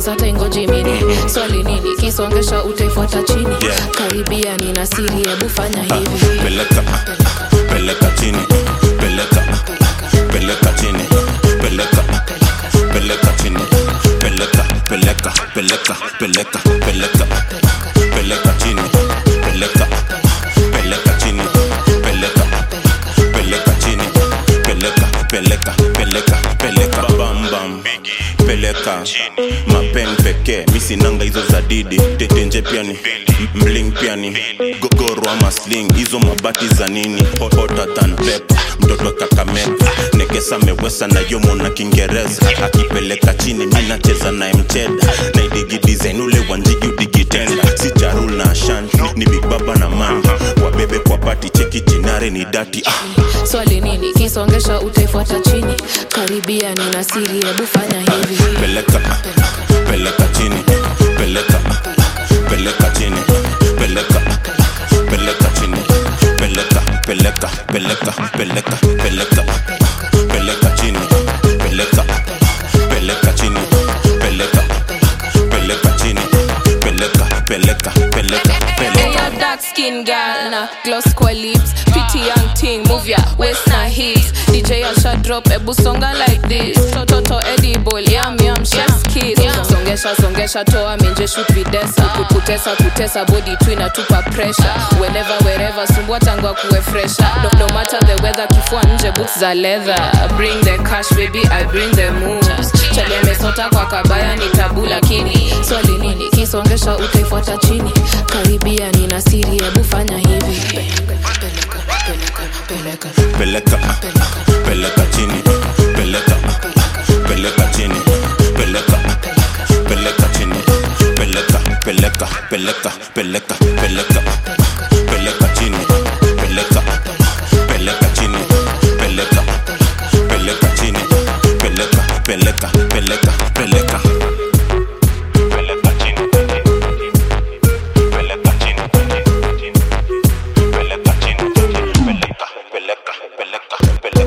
hata ingoje mini. Swali nini kisongesha utaifuata chini. Karibia nina siri hebu fanya hivi. Peleka peleka chini. Peleka peleka chini. Peleka peleka chini. Peleka peleka peleka peleka peleka peleka chini. Peleka peleka chini. Peleka peleka chini. Peleka peleka peleka peleka bam bam. Peleka mapen peke misi nanga hizo za didi. Tetenje piani mling piani gogoro ama sling hizo mabati za nini. Hotter than pepper mtoto Kakamega nekesa mewesa na yomo na Kiingereza. Akipeleka chini mimi nacheza na mcheda na idigi design ule wanjigi udigitenda. Si charul na ashanti ni big baba na mama wabebe kwa party cheki jinare ni dati. Swali nini kisongesha utaifuata chini. Karibia nina siri hebu fanya hivi. Peleka peleka chini. Peleka peleka chini. Peleka peleka chini. Peleka peleka peleka peleka peleka peleka chini. Peleka peleka chini. Peleka peleka chini. Peleka peleka peleka peleka. Dark skin girl na gloss kwa lips. Pretty young thing move ya waist na hips. DJ Asha drop ebu songa like this. Toto edible yum yum chef's kiss. Songesha toa minje shoot videsa. Kutesa body tu inatupa pressure. Whenever wherever sumbua tangwa kuwe fresher. No matter the weather kifua nje boots za leather. Bring the cash baby I bring the moves. Chale mesota kwa kabaya ni tabu lakini. Swali nini kisongesha utaifuata chini. Karibia nina siri hebu fanya hivi. Peleka peleka peleka chini. Peleka peleka chini. Peleka peleka chini. Peleka peleka peleka peleka peleka peleka chini. Peleka peleka chini. Peleka peleka chini. Peleka peleka peleka peleka peleka chini. Peleka chini. Peleka chini. Peleka peleka peleka peleka